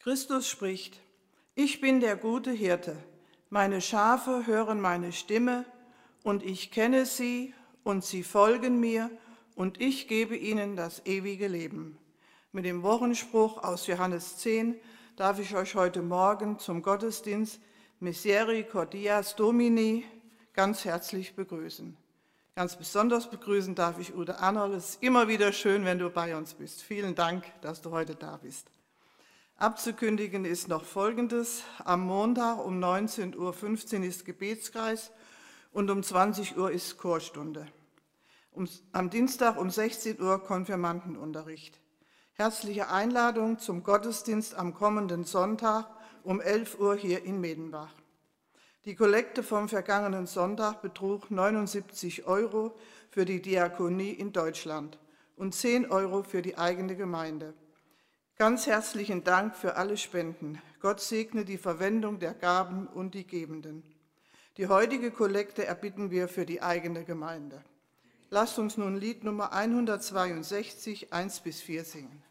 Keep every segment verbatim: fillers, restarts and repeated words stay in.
Christus spricht: Ich bin der gute Hirte. Meine Schafe hören meine Stimme, und ich kenne sie, und sie folgen mir, und ich gebe ihnen das ewige Leben. Mit dem Wochenspruch aus Johannes zehn darf ich euch heute Morgen zum Gottesdienst Misericordias Domini ganz herzlich begrüßen. Ganz besonders begrüßen darf ich Ude Annerl. Es ist immer wieder schön, wenn du bei uns bist. Vielen Dank, dass du heute da bist. Abzukündigen ist noch Folgendes. Am Montag um neunzehn Uhr fünfzehn ist Gebetskreis und um zwanzig Uhr ist Chorstunde. Um, am Dienstag um sechzehn Uhr Konfirmandenunterricht. Herzliche Einladung zum Gottesdienst am kommenden Sonntag um elf Uhr hier in Medenbach. Die Kollekte vom vergangenen Sonntag betrug neunundsiebzig Euro für die Diakonie in Deutschland und zehn Euro für die eigene Gemeinde. Ganz herzlichen Dank für alle Spenden. Gott segne die Verwendung der Gaben und die Gebenden. Die heutige Kollekte erbitten wir für die eigene Gemeinde. Lasst uns nun Lied Nummer hundertzweiundsechzig, eins bis vier singen.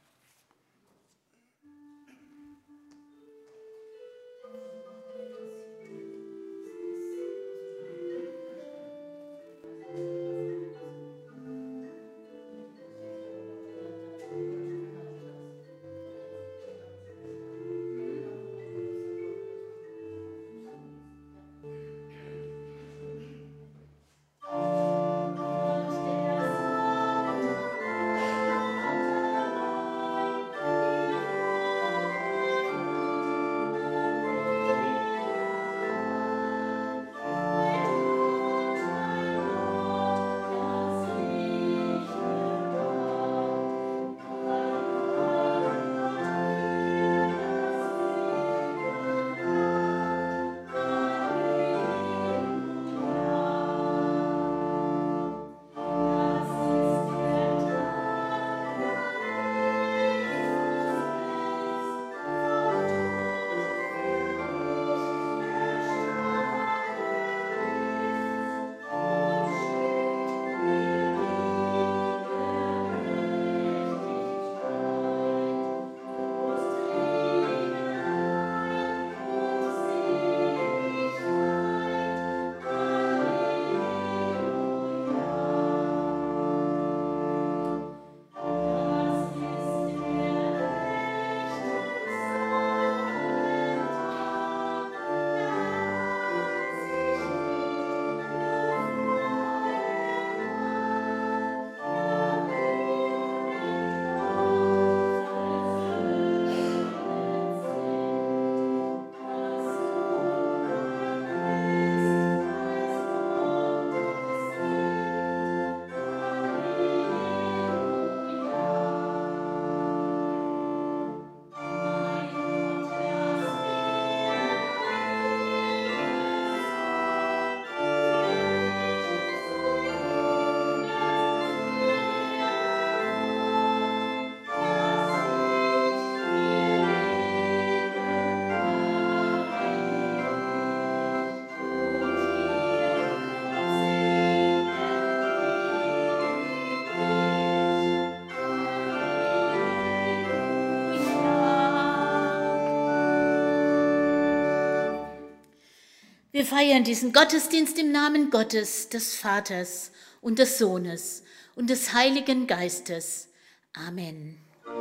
Wir feiern diesen Gottesdienst im Namen Gottes, des Vaters und des Sohnes und des Heiligen Geistes. Amen.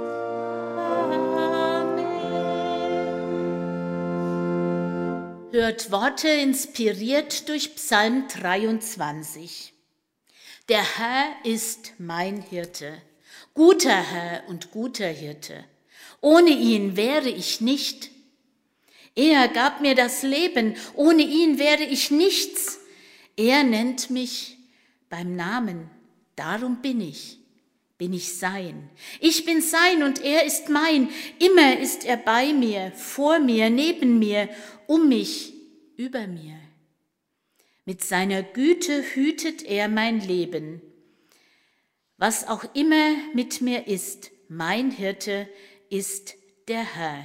Amen. Hört Worte inspiriert durch Psalm dreiundzwanzig. Der Herr ist mein Hirte, guter Herr und guter Hirte. Ohne ihn wäre ich nicht. Er gab mir das Leben, ohne ihn wäre ich nichts. Er nennt mich beim Namen, darum bin ich, bin ich sein. Ich bin sein und er ist mein, immer ist er bei mir, vor mir, neben mir, um mich, über mir. Mit seiner Güte hütet er mein Leben. Was auch immer mit mir ist, mein Hirte ist der Herr.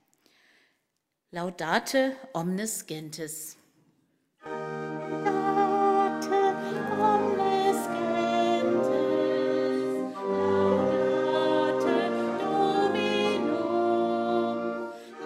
Laudate omnes gentes. Laudate omnes gentes, laudate Dominum,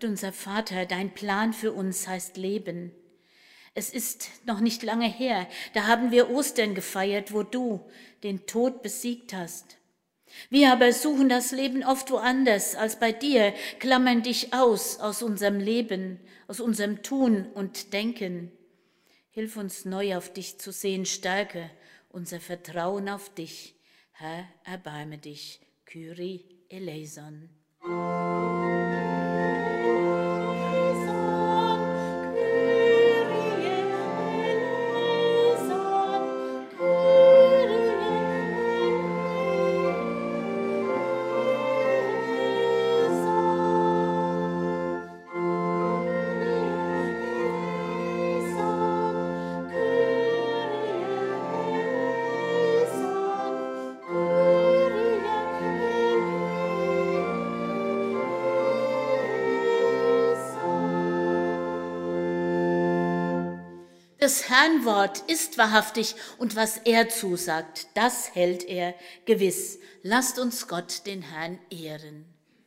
Gott unser Vater, dein Plan für uns heißt Leben. Es ist noch nicht lange her, da haben wir Ostern gefeiert, wo du den Tod besiegt hast. Wir aber suchen das Leben oft woanders als bei dir, klammern dich aus aus unserem Leben, aus unserem Tun und Denken. Hilf uns neu auf dich zu sehen, stärke unser Vertrauen auf dich. Herr, erbarme dich. Kyrie eleison. Das Herrn Wort ist wahrhaftig und was er zusagt, das hält er gewiss. Lasst uns Gott, den Herrn, ehren.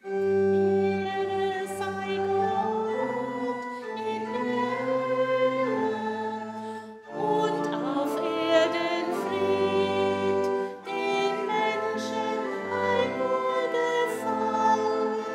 Ehre sei Gott in der Höhe und auf Erden Fried, den Menschen ein Wohlgefallen.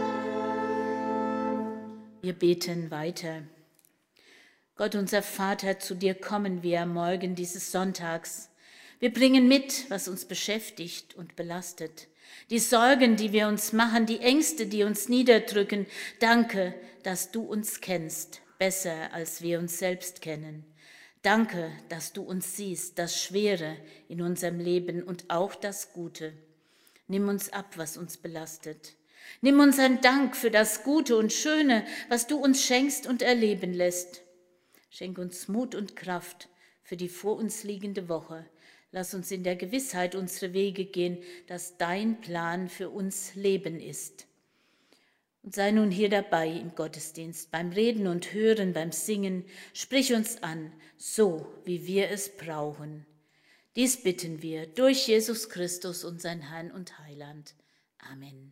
Wir beten weiter. Gott, unser Vater, zu dir kommen wir am Morgen dieses Sonntags. Wir bringen mit, was uns beschäftigt und belastet. Die Sorgen, die wir uns machen, die Ängste, die uns niederdrücken. Danke, dass du uns kennst, besser als wir uns selbst kennen. Danke, dass du uns siehst, das Schwere in unserem Leben und auch das Gute. Nimm uns ab, was uns belastet. Nimm unseren Dank für das Gute und Schöne, was du uns schenkst und erleben lässt. Schenk uns Mut und Kraft für die vor uns liegende Woche. Lass uns in der Gewissheit unsere Wege gehen, dass dein Plan für uns Leben ist. Und sei nun hier dabei im Gottesdienst, beim Reden und Hören, beim Singen. Sprich uns an, so wie wir es brauchen. Dies bitten wir durch Jesus Christus, unseren Herrn und Heiland. Amen.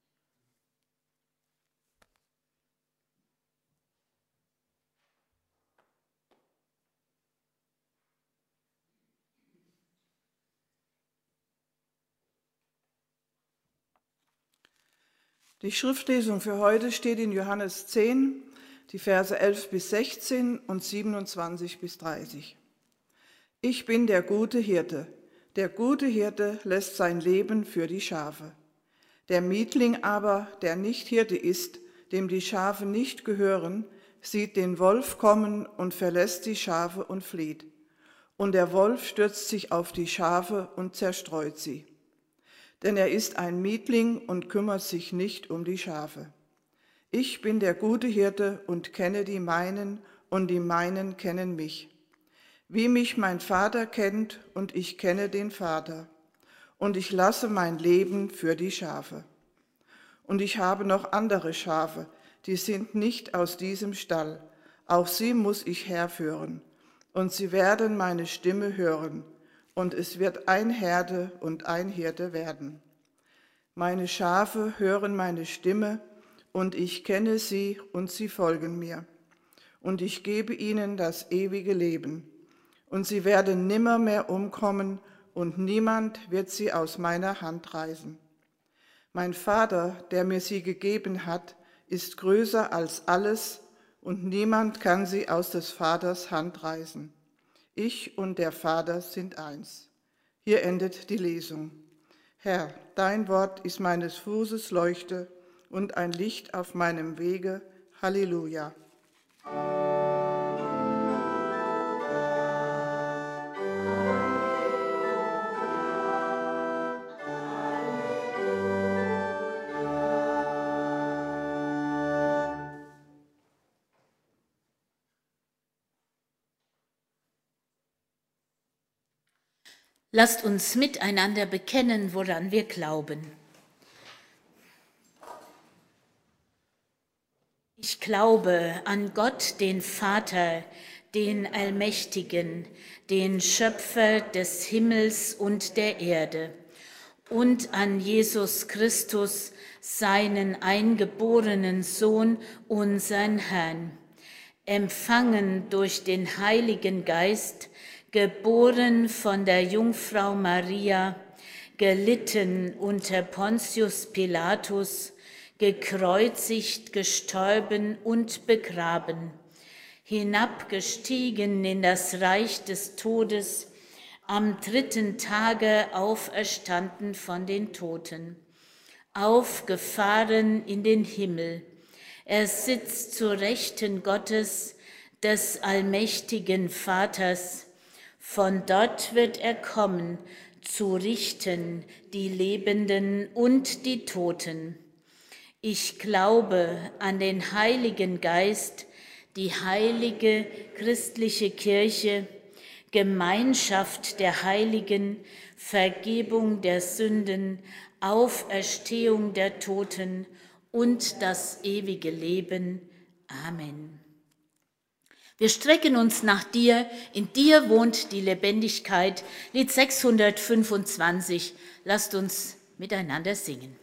Die Schriftlesung für heute steht in Johannes zehn, die Verse elf bis sechzehn und siebenundzwanzig bis dreißig. Ich bin der gute Hirte. Der gute Hirte lässt sein Leben für die Schafe. Der Mietling aber, der nicht Hirte ist, dem die Schafe nicht gehören, sieht den Wolf kommen und verlässt die Schafe und flieht. Und der Wolf stürzt sich auf die Schafe und zerstreut sie. Denn er ist ein Mietling und kümmert sich nicht um die Schafe. Ich bin der gute Hirte und kenne die meinen, und die meinen kennen mich. Wie mich mein Vater kennt, und ich kenne den Vater. Und ich lasse mein Leben für die Schafe. Und ich habe noch andere Schafe, die sind nicht aus diesem Stall. Auch sie muss ich herführen. Und sie werden meine Stimme hören. Und es wird ein Herde und ein Hirte werden. Meine Schafe hören meine Stimme, und ich kenne sie, und sie folgen mir. Und ich gebe ihnen das ewige Leben. Und sie werden nimmermehr umkommen, und niemand wird sie aus meiner Hand reißen. Mein Vater, der mir sie gegeben hat, ist größer als alles, und niemand kann sie aus des Vaters Hand reißen. Ich und der Vater sind eins. Hier endet die Lesung. Herr, dein Wort ist meines Fußes Leuchte und ein Licht auf meinem Wege. Halleluja. Lasst uns miteinander bekennen, woran wir glauben. Ich glaube an Gott, den Vater, den Allmächtigen, den Schöpfer des Himmels und der Erde, und an Jesus Christus, seinen eingeborenen Sohn, unseren Herrn, empfangen durch den Heiligen Geist, geboren von der Jungfrau Maria, gelitten unter Pontius Pilatus, gekreuzigt, gestorben und begraben, hinabgestiegen in das Reich des Todes, am dritten Tage auferstanden von den Toten, aufgefahren in den Himmel. Er sitzt zur Rechten Gottes, des allmächtigen Vaters. Von dort wird er kommen, zu richten die Lebenden und die Toten. Ich glaube an den Heiligen Geist, die heilige christliche Kirche, Gemeinschaft der Heiligen, Vergebung der Sünden, Auferstehung der Toten und das ewige Leben. Amen. Wir strecken uns nach dir, in dir wohnt die Lebendigkeit. Lied sechshundertfünfundzwanzig. Lasst uns miteinander singen.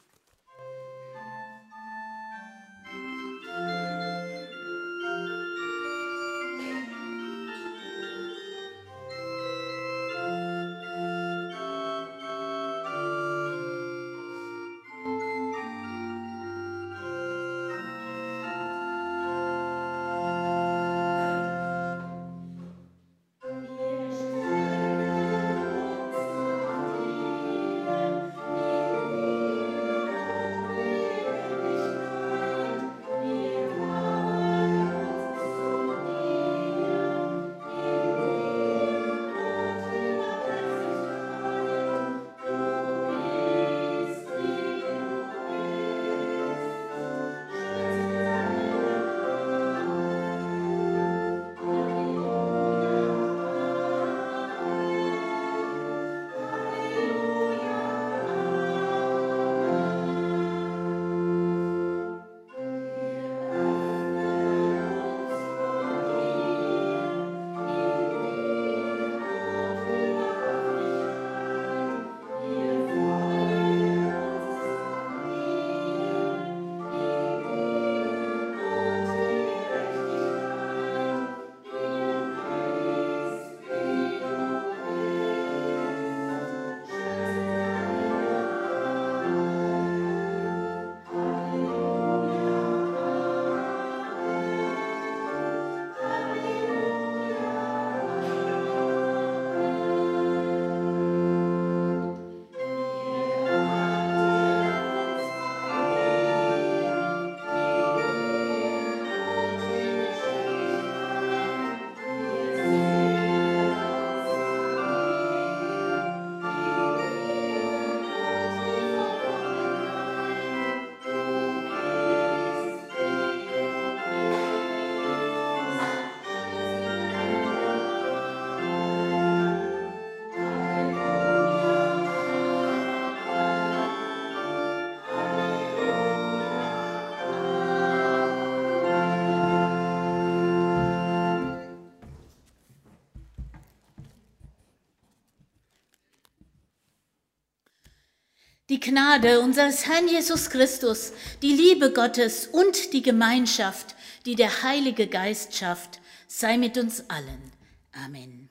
Die Gnade unseres Herrn Jesus Christus, die Liebe Gottes und die Gemeinschaft, die der Heilige Geist schafft, sei mit uns allen. Amen.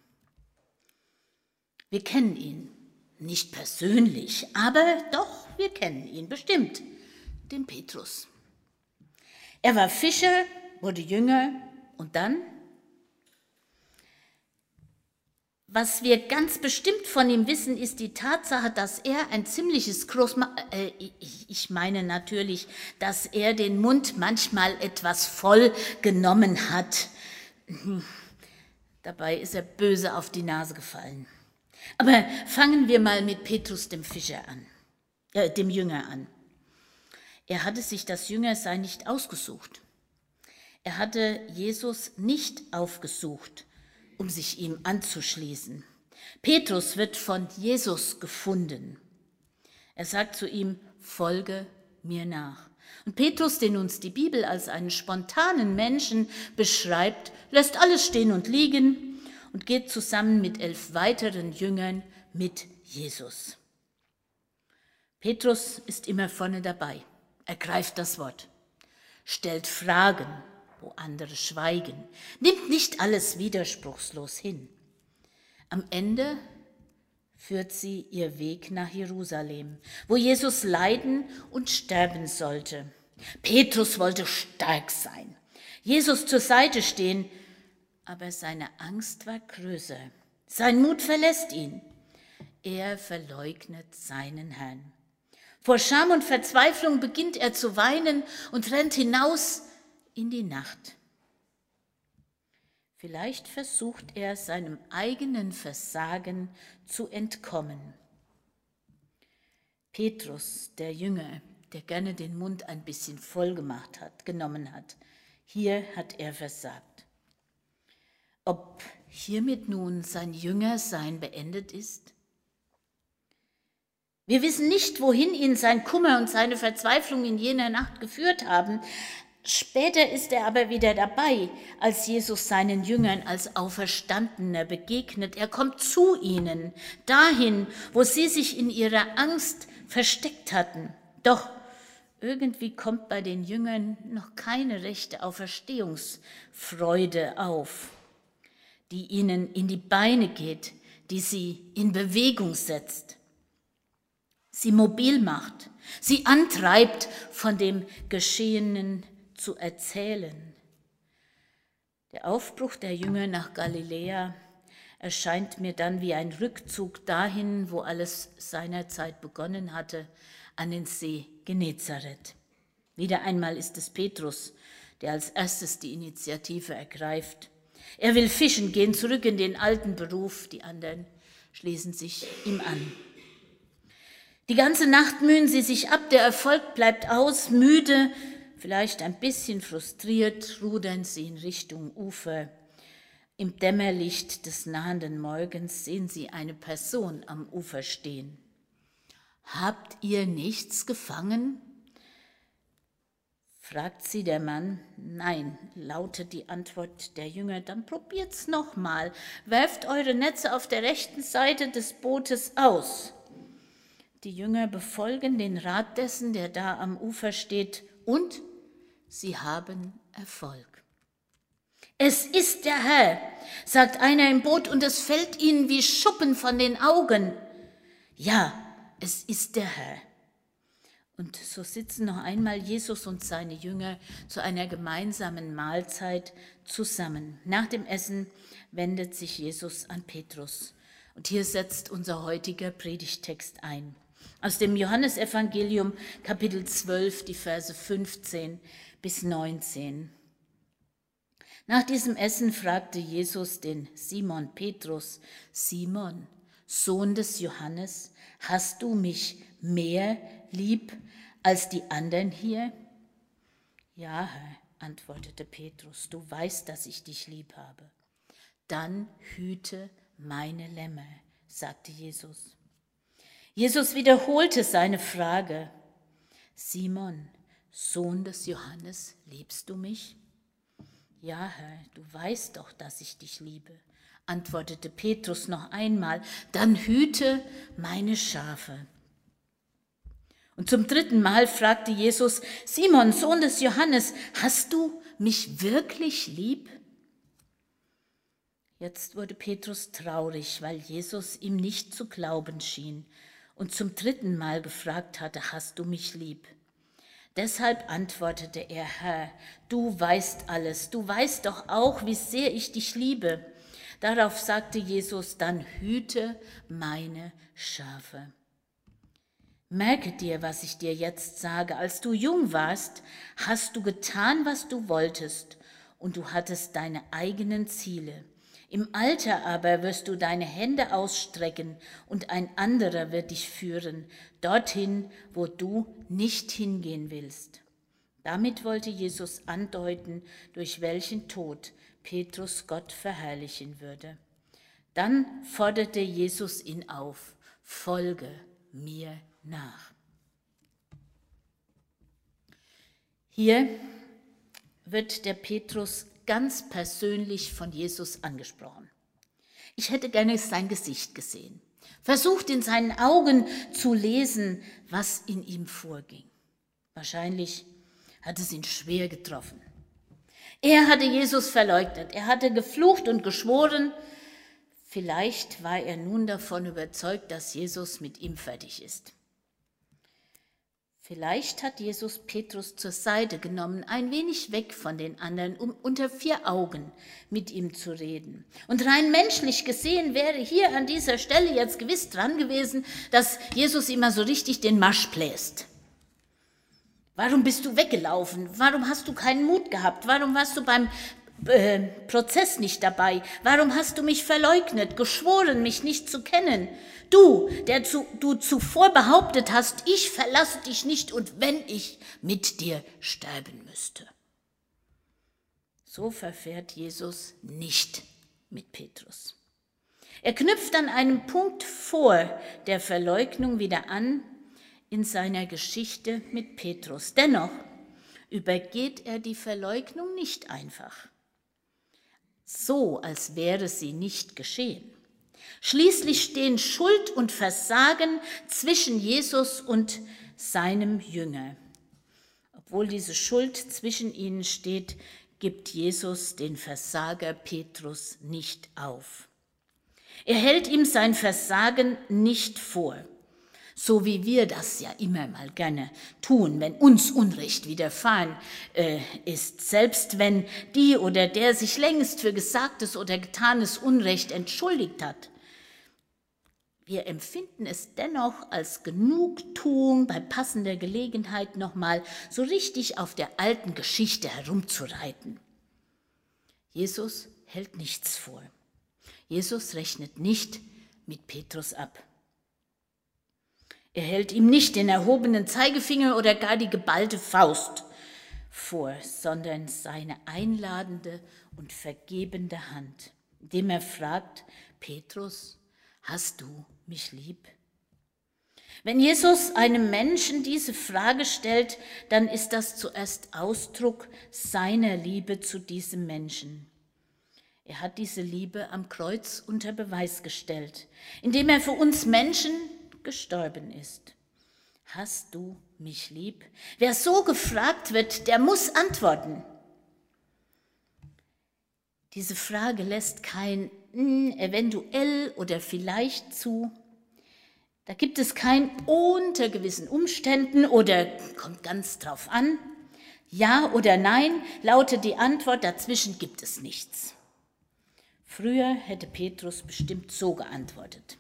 Wir kennen ihn, nicht persönlich, aber doch, wir kennen ihn bestimmt, den Petrus. Er war Fischer, wurde Jünger und dann? Was wir ganz bestimmt von ihm wissen, ist die Tatsache, dass er ein ziemliches Großma... Äh, ich, ich meine natürlich, dass er den Mund manchmal etwas voll genommen hat. Dabei ist er böse auf die Nase gefallen. Aber fangen wir mal mit Petrus, dem Fischer, an, äh, dem Jünger an. Er hatte sich das Jüngersein nicht ausgesucht. Er hatte Jesus nicht aufgesucht, um sich ihm anzuschließen. Petrus wird von Jesus gefunden. Er sagt zu ihm, folge mir nach. Und Petrus, den uns die Bibel als einen spontanen Menschen beschreibt, lässt alles stehen und liegen und geht zusammen mit elf weiteren Jüngern mit Jesus. Petrus ist immer vorne dabei, ergreift das Wort, stellt Fragen, wo andere schweigen, nimmt nicht alles widerspruchslos hin. Am Ende führt sie ihr Weg nach Jerusalem, wo Jesus leiden und sterben sollte. Petrus wollte stark sein, Jesus zur Seite stehen, aber seine Angst war größer. Sein Mut verlässt ihn. Er verleugnet seinen Herrn. Vor Scham und Verzweiflung beginnt er zu weinen und rennt hinaus in die Nacht. Vielleicht versucht er seinem eigenen Versagen zu entkommen. Petrus, der Jünger, der gerne den Mund ein bisschen voll gemacht hat, genommen hat, hier hat er versagt. Ob hiermit nun sein Jüngersein beendet ist? Wir wissen nicht, wohin ihn sein Kummer und seine Verzweiflung in jener Nacht geführt haben. Später ist er aber wieder dabei, als Jesus seinen Jüngern als Auferstandener begegnet. Er kommt zu ihnen, dahin, wo sie sich in ihrer Angst versteckt hatten. Doch irgendwie kommt bei den Jüngern noch keine rechte Auferstehungsfreude auf, die ihnen in die Beine geht, die sie in Bewegung setzt, sie mobil macht, sie antreibt, von dem Geschehenen zu erzählen. Der Aufbruch der Jünger nach Galiläa erscheint mir dann wie ein Rückzug dahin, wo alles seinerzeit begonnen hatte, an den See Genezareth. Wieder einmal ist es Petrus, der als erstes die Initiative ergreift. Er will fischen gehen, zurück in den alten Beruf, die anderen schließen sich ihm an. Die ganze Nacht mühen sie sich ab, der Erfolg bleibt aus, müde, vielleicht ein bisschen frustriert, rudern sie in Richtung Ufer. Im Dämmerlicht des nahenden Morgens sehen sie eine Person am Ufer stehen. »Habt ihr nichts gefangen?« fragt sie der Mann. »Nein«, lautet die Antwort der Jünger. »Dann probiert's nochmal. Werft eure Netze auf der rechten Seite des Bootes aus.« Die Jünger befolgen den Rat dessen, der da am Ufer steht, und sie haben Erfolg. »Es ist der Herr«, sagt einer im Boot, und es fällt ihnen wie Schuppen von den Augen. Ja, es ist der Herr. Und so sitzen noch einmal Jesus und seine Jünger zu einer gemeinsamen Mahlzeit zusammen. Nach dem Essen wendet sich Jesus an Petrus. Und hier setzt unser heutiger Predigttext ein. Aus dem Johannesevangelium, Kapitel zwölf, die Verse fünfzehn bis neunzehn. Nach diesem Essen fragte Jesus den Simon Petrus: Simon, Sohn des Johannes, hast du mich mehr lieb als die anderen hier? Ja, Herr, antwortete Petrus, du weißt, dass ich dich lieb habe. Dann hüte meine Lämmer, sagte Jesus. Jesus wiederholte seine Frage: Simon, Sohn des Johannes, liebst du mich? Ja, Herr, du weißt doch, dass ich dich liebe, antwortete Petrus noch einmal. Dann hüte meine Schafe. Und zum dritten Mal fragte Jesus: Simon, Sohn des Johannes, hast du mich wirklich lieb? Jetzt wurde Petrus traurig, weil Jesus ihm nicht zu glauben schien und zum dritten Mal gefragt hatte: Hast du mich lieb? Deshalb antwortete er: Herr, du weißt alles, du weißt doch auch, wie sehr ich dich liebe. Darauf sagte Jesus: Dann hüte meine Schafe. Merke dir, was ich dir jetzt sage. Als du jung warst, hast du getan, was du wolltest, und du hattest deine eigenen Ziele. Im Alter aber wirst du deine Hände ausstrecken, und ein anderer wird dich führen, dorthin, wo du nicht hingehen willst. Damit wollte Jesus andeuten, durch welchen Tod Petrus Gott verherrlichen würde. Dann forderte Jesus ihn auf: Folge mir nach. Hier wird der Petrus ganz persönlich von Jesus angesprochen. Ich hätte gerne sein Gesicht gesehen. versucht in seinen Augen zu lesen, was in ihm vorging. Wahrscheinlich hat es ihn schwer getroffen. Er hatte Jesus verleugnet, er hatte geflucht und geschworen. Vielleicht war er nun davon überzeugt, dass Jesus mit ihm fertig ist. Vielleicht hat Jesus Petrus zur Seite genommen, ein wenig weg von den anderen, um unter vier Augen mit ihm zu reden. Und rein menschlich gesehen wäre hier an dieser Stelle jetzt gewiss dran gewesen, dass Jesus immer so richtig den Marsch bläst. Warum bist du weggelaufen? Warum hast du keinen Mut gehabt? Warum warst du beim äh, Prozess nicht dabei? Warum hast du mich verleugnet, geschworen, mich nicht zu kennen? Du, der zu, du zuvor behauptet hast, ich verlasse dich nicht und wenn ich mit dir sterben müsste. So verfährt Jesus nicht mit Petrus. Er knüpft an einem Punkt vor der Verleugnung wieder an in seiner Geschichte mit Petrus. Dennoch übergeht er die Verleugnung nicht einfach, so als wäre sie nicht geschehen. Schließlich stehen Schuld und Versagen zwischen Jesus und seinem Jünger. Obwohl diese Schuld zwischen ihnen steht, gibt Jesus den Versager Petrus nicht auf. Er hält ihm sein Versagen nicht vor, so wie wir das ja immer mal gerne tun, wenn uns Unrecht widerfahren äh, ist, selbst wenn die oder der sich längst für gesagtes oder getanes Unrecht entschuldigt hat. Wir empfinden es dennoch als Genugtuung, bei passender Gelegenheit nochmal so richtig auf der alten Geschichte herumzureiten. Jesus hält nichts vor. Jesus rechnet nicht mit Petrus ab. Er hält ihm nicht den erhobenen Zeigefinger oder gar die geballte Faust vor, sondern seine einladende und vergebende Hand, indem er fragt: Petrus, hast du mich lieb? Wenn Jesus einem Menschen diese Frage stellt, dann ist das zuerst Ausdruck seiner Liebe zu diesem Menschen. Er hat diese Liebe am Kreuz unter Beweis gestellt, indem er für uns Menschen gestorben ist. Hast du mich lieb? Wer so gefragt wird, der muss antworten. Diese Frage lässt kein hm, eventuell oder vielleicht zu. Da gibt es kein unter gewissen Umständen oder kommt ganz drauf an. Ja oder nein lautet die Antwort, dazwischen gibt es nichts. Früher hätte Petrus bestimmt so geantwortet: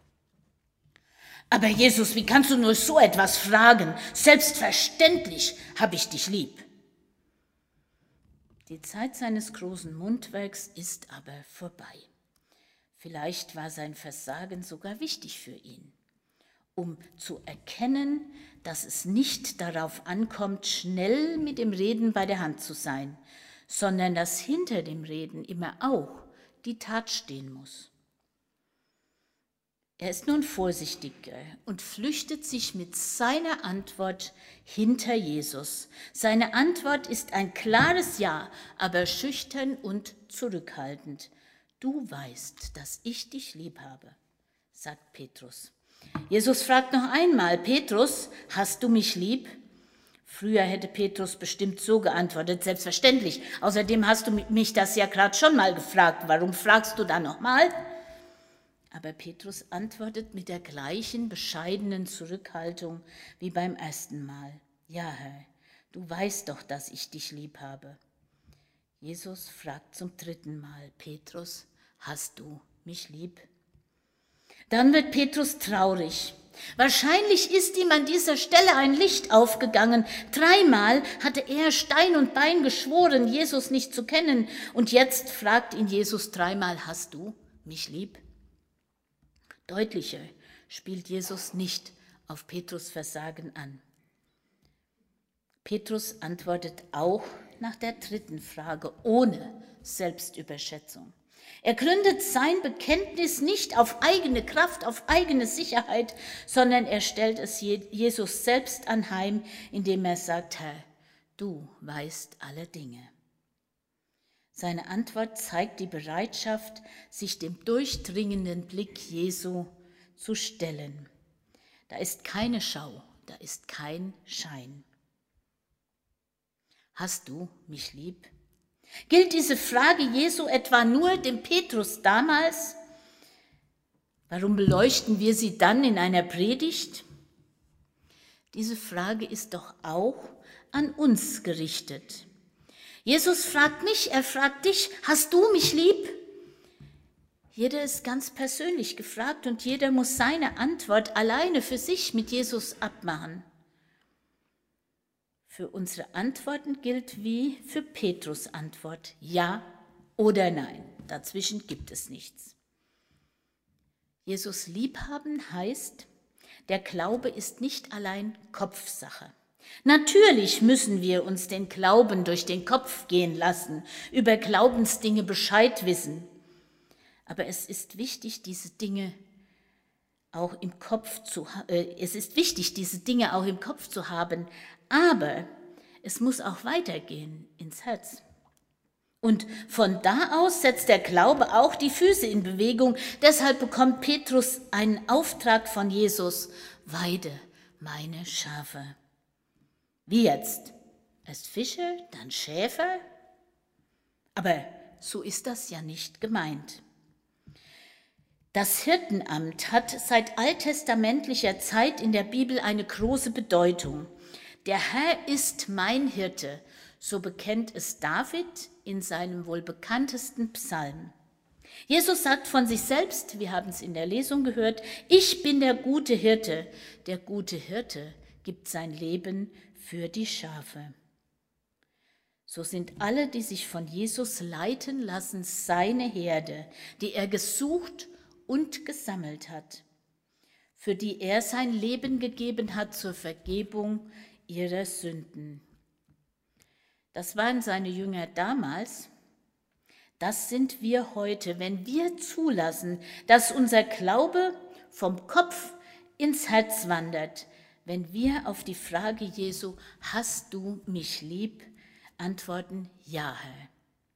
Aber Jesus, wie kannst du nur so etwas fragen? Selbstverständlich habe ich dich lieb. Die Zeit seines großen Mundwerks ist aber vorbei. Vielleicht war sein Versagen sogar wichtig für ihn, um zu erkennen, dass es nicht darauf ankommt, schnell mit dem Reden bei der Hand zu sein, sondern dass hinter dem Reden immer auch die Tat stehen muss. Er ist nun vorsichtiger und flüchtet sich mit seiner Antwort hinter Jesus. Seine Antwort ist ein klares Ja, aber schüchtern und zurückhaltend. Du weißt, dass ich dich lieb habe, sagt Petrus. Jesus fragt noch einmal: Petrus, hast du mich lieb? Früher hätte Petrus bestimmt so geantwortet: Selbstverständlich. Außerdem hast du mich das ja gerade schon mal gefragt. Warum fragst du da nochmal? Aber Petrus antwortet mit der gleichen bescheidenen Zurückhaltung wie beim ersten Mal. Ja, Herr, du weißt doch, dass ich dich lieb habe. Jesus fragt zum dritten Mal: Petrus, hast du mich lieb? Dann wird Petrus traurig. Wahrscheinlich ist ihm an dieser Stelle ein Licht aufgegangen. Dreimal hatte er Stein und Bein geschworen, Jesus nicht zu kennen. Und jetzt fragt ihn Jesus dreimal: Hast du mich lieb? Deutlicher spielt Jesus nicht auf Petrus' Versagen an. Petrus antwortet auch nach der dritten Frage ohne Selbstüberschätzung. Er gründet sein Bekenntnis nicht auf eigene Kraft, auf eigene Sicherheit, sondern er stellt es Jesus selbst anheim, indem er sagt: Herr, du weißt alle Dinge. Seine Antwort zeigt die Bereitschaft, sich dem durchdringenden Blick Jesu zu stellen. Da ist keine Schau, da ist kein Schein. Hast du mich lieb? Gilt diese Frage Jesu etwa nur dem Petrus damals? Warum beleuchten wir sie dann in einer Predigt? Diese Frage ist doch auch an uns gerichtet. Jesus fragt mich, er fragt dich, hast du mich lieb? Jeder ist ganz persönlich gefragt und jeder muss seine Antwort alleine für sich mit Jesus abmachen. Für unsere Antworten gilt wie für Petrus' Antwort, ja oder nein. Dazwischen gibt es nichts. Jesus liebhaben heißt, der Glaube ist nicht allein Kopfsache. Natürlich müssen wir uns den Glauben durch den Kopf gehen lassen, über Glaubensdinge Bescheid wissen. Aber es ist wichtig, diese Dinge auch im Kopf zu, äh, es ist wichtig, diese Dinge auch im Kopf zu haben, aber es muss auch weitergehen ins Herz. Und von da aus setzt der Glaube auch die Füße in Bewegung. Deshalb bekommt Petrus einen Auftrag von Jesus: Weide meine Schafe. Wie jetzt? Erst Fische, dann Schäfer? Aber so ist das ja nicht gemeint. Das Hirtenamt hat seit alttestamentlicher Zeit in der Bibel eine große Bedeutung. Der Herr ist mein Hirte, so bekennt es David in seinem wohl bekanntesten Psalm. Jesus sagt von sich selbst, wir haben es in der Lesung gehört, ich bin der gute Hirte. Der gute Hirte gibt sein Leben für die Schafe. So sind alle, die sich von Jesus leiten lassen, seine Herde, die er gesucht und gesammelt hat, für die er sein Leben gegeben hat zur Vergebung ihrer Sünden. Das waren seine Jünger damals. Das sind wir heute, wenn wir zulassen, dass unser Glaube vom Kopf ins Herz wandert, wenn wir auf die Frage Jesu, hast du mich lieb, antworten, ja, Herr.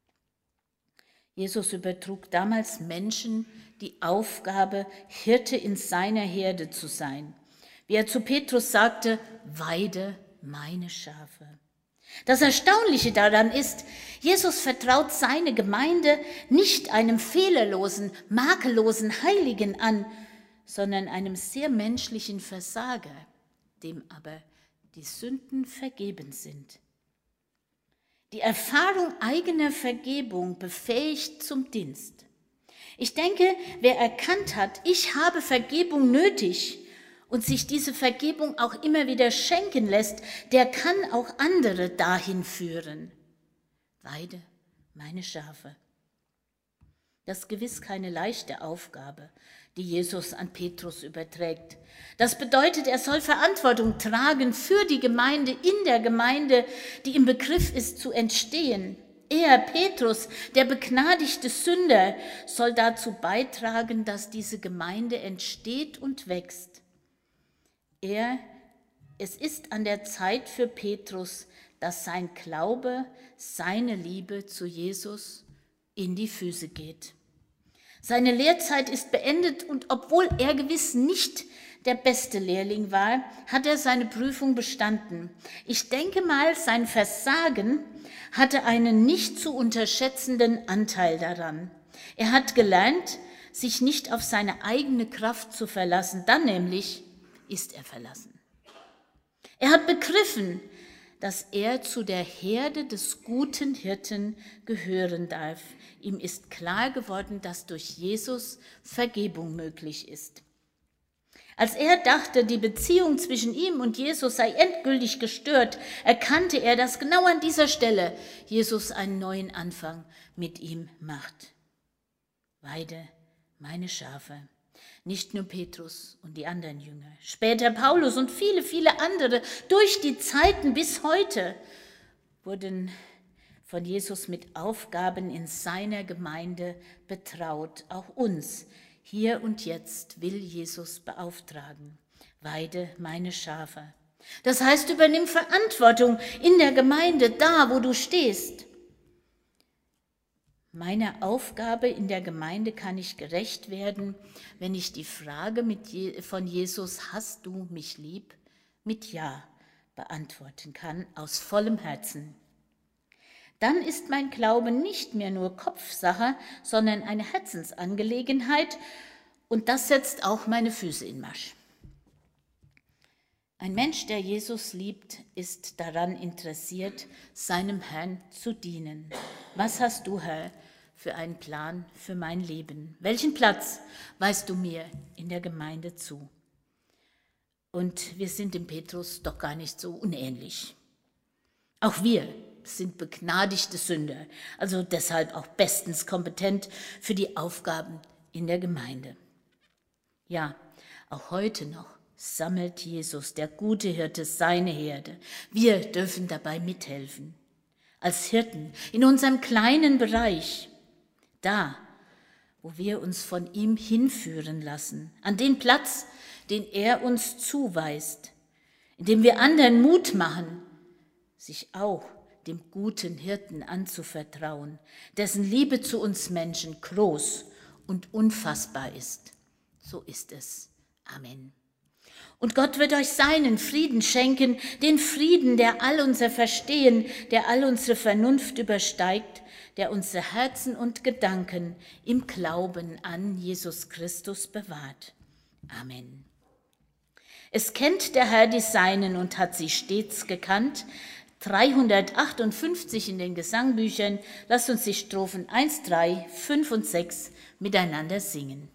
Jesus übertrug damals Menschen die Aufgabe, Hirte in seiner Herde zu sein. Wie er zu Petrus sagte, weide meine Schafe. Das Erstaunliche daran ist, Jesus vertraut seine Gemeinde nicht einem fehlerlosen, makellosen Heiligen an, sondern einem sehr menschlichen Versager, dem aber die Sünden vergeben sind. Die Erfahrung eigener Vergebung befähigt zum Dienst. Ich denke, wer erkannt hat, ich habe Vergebung nötig und sich diese Vergebung auch immer wieder schenken lässt, der kann auch andere dahin führen. Weide meine Schafe. Das ist gewiss keine leichte Aufgabe, die Jesus an Petrus überträgt. Das bedeutet, er soll Verantwortung tragen für die Gemeinde, in der Gemeinde, die im Begriff ist zu entstehen. Er, Petrus, der begnadigte Sünder, soll dazu beitragen, dass diese Gemeinde entsteht und wächst. Er, es ist an der Zeit für Petrus, dass sein Glaube, seine Liebe zu Jesus in die Füße geht. Seine Lehrzeit ist beendet und obwohl er gewiss nicht der beste Lehrling war, hat er seine Prüfung bestanden. Ich denke mal, sein Versagen hatte einen nicht zu unterschätzenden Anteil daran. Er hat gelernt, sich nicht auf seine eigene Kraft zu verlassen, dann nämlich ist er verlassen. Er hat begriffen, dass er zu der Herde des guten Hirten gehören darf. Ihm ist klar geworden, dass durch Jesus Vergebung möglich ist. Als er dachte, die Beziehung zwischen ihm und Jesus sei endgültig gestört, erkannte er, dass genau an dieser Stelle Jesus einen neuen Anfang mit ihm macht. Weide meine Schafe. Nicht nur Petrus und die anderen Jünger, später Paulus und viele, viele andere, durch die Zeiten bis heute wurden von Jesus mit Aufgaben in seiner Gemeinde betraut. Auch uns hier und jetzt will Jesus beauftragen. Weide meine Schafe. Das heißt, übernimm Verantwortung in der Gemeinde, da wo du stehst. Meiner Aufgabe in der Gemeinde kann ich gerecht werden, wenn ich die Frage mit Je- von Jesus, hast du mich lieb, mit Ja beantworten kann, aus vollem Herzen. Dann ist mein Glaube nicht mehr nur Kopfsache, sondern eine Herzensangelegenheit, und das setzt auch meine Füße in Marsch. Ein Mensch, der Jesus liebt, ist daran interessiert, seinem Herrn zu dienen. Was hast du, Herr, für einen Plan für mein Leben? Welchen Platz weist du mir in der Gemeinde zu? Und wir sind dem Petrus doch gar nicht so unähnlich. Auch wir sind begnadigte Sünder, also deshalb auch bestens kompetent für die Aufgaben in der Gemeinde. Ja, auch heute noch sammelt Jesus, der gute Hirte, seine Herde. Wir dürfen dabei mithelfen. Als Hirten in unserem kleinen Bereich, da, wo wir uns von ihm hinführen lassen, an den Platz, den er uns zuweist, indem wir anderen Mut machen, sich auch dem guten Hirten anzuvertrauen, dessen Liebe zu uns Menschen groß und unfassbar ist. So ist es. Amen. Und Gott wird euch seinen Frieden schenken, den Frieden, der all unser Verstehen, der all unsere Vernunft übersteigt, der unsere Herzen und Gedanken im Glauben an Jesus Christus bewahrt. Amen. Es kennt der Herr die Seinen und hat sie stets gekannt. dreihundertachtundfünfzig in den Gesangbüchern. Lasst uns die Strophen eins, drei, fünf und sechs miteinander singen.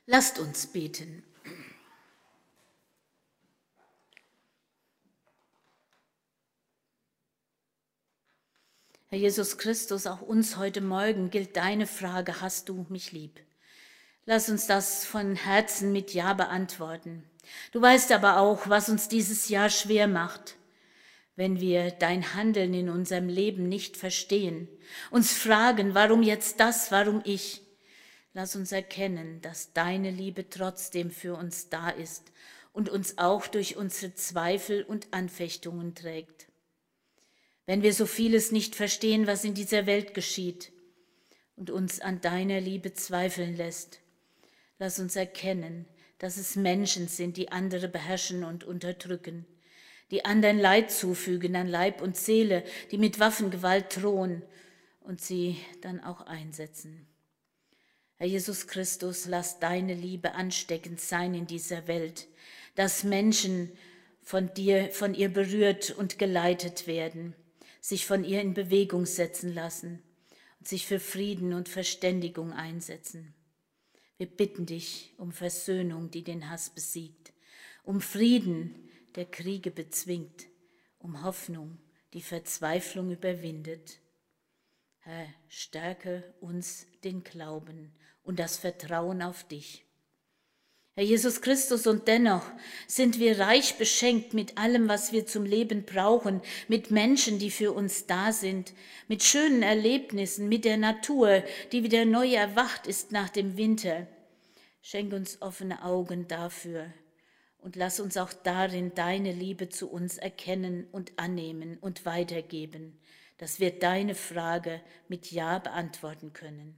Lasst uns beten. Herr Jesus Christus, auch uns heute Morgen gilt deine Frage: Hast du mich lieb? Lass uns das von Herzen mit Ja beantworten. Du weißt aber auch, was uns dieses Jahr schwer macht, wenn wir dein Handeln in unserem Leben nicht verstehen, uns fragen, warum jetzt das, warum ich? Lass uns erkennen, dass deine Liebe trotzdem für uns da ist und uns auch durch unsere Zweifel und Anfechtungen trägt. Wenn wir so vieles nicht verstehen, was in dieser Welt geschieht und uns an deiner Liebe zweifeln lässt, lass uns erkennen, dass es Menschen sind, die andere beherrschen und unterdrücken, die anderen Leid zufügen an Leib und Seele, die mit Waffengewalt drohen und sie dann auch einsetzen. Herr Jesus Christus, lass deine Liebe ansteckend sein in dieser Welt, dass Menschen von dir, von ihr berührt und geleitet werden, sich von ihr in Bewegung setzen lassen und sich für Frieden und Verständigung einsetzen. Wir bitten dich um Versöhnung, die den Hass besiegt, um Frieden, der Kriege bezwingt, um Hoffnung, die Verzweiflung überwindet. Herr, stärke uns den Glauben und das Vertrauen auf dich. Herr Jesus Christus, und dennoch sind wir reich beschenkt mit allem, was wir zum Leben brauchen, mit Menschen, die für uns da sind, mit schönen Erlebnissen, mit der Natur, die wieder neu erwacht ist nach dem Winter. Schenk uns offene Augen dafür und lass uns auch darin deine Liebe zu uns erkennen und annehmen und weitergeben, dass wir deine Frage mit Ja beantworten können.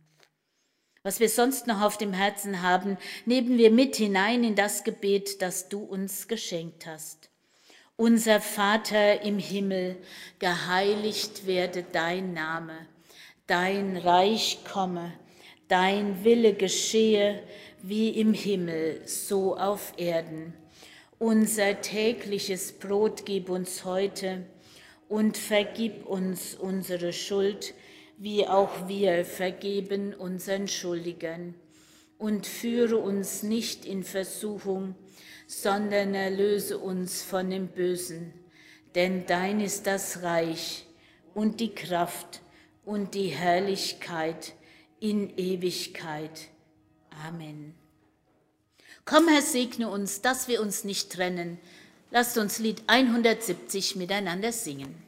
Was wir sonst noch auf dem Herzen haben, nehmen wir mit hinein in das Gebet, das du uns geschenkt hast. Unser Vater im Himmel, geheiligt werde dein Name, dein Reich komme, dein Wille geschehe, wie im Himmel, so auf Erden. Unser tägliches Brot gib uns heute und vergib uns unsere Schuld, wie auch wir vergeben unseren Schuldigern. Und führe uns nicht in Versuchung, sondern erlöse uns von dem Bösen. Denn dein ist das Reich und die Kraft und die Herrlichkeit in Ewigkeit. Amen. Komm, Herr, segne uns, dass wir uns nicht trennen. Lasst uns Lied hundertsiebzig miteinander singen.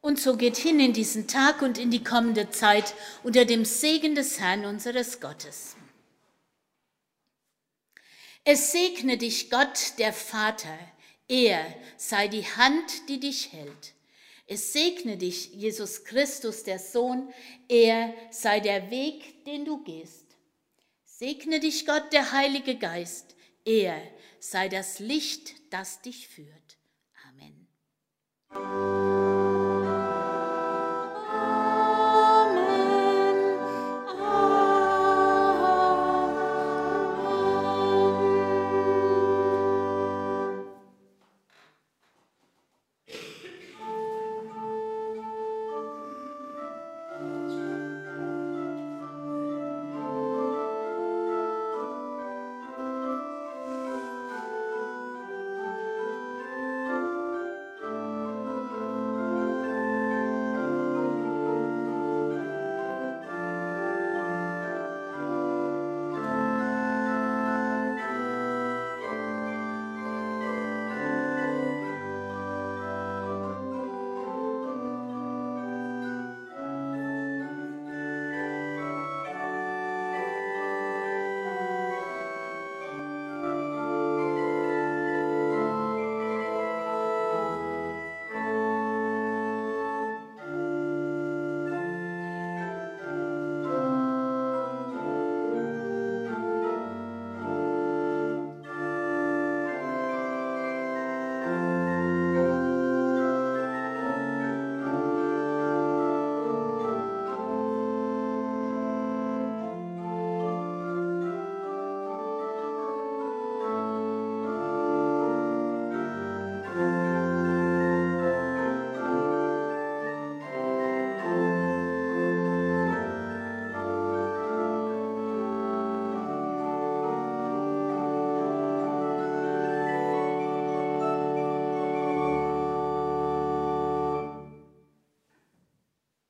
Und so geht hin in diesen Tag und in die kommende Zeit unter dem Segen des Herrn unseres Gottes. Es segne dich Gott, der Vater, er sei die Hand, die dich hält. Es segne dich Jesus Christus, der Sohn, er sei der Weg, den du gehst. Segne dich Gott, der Heilige Geist, er sei das Licht, das dich führt. Amen.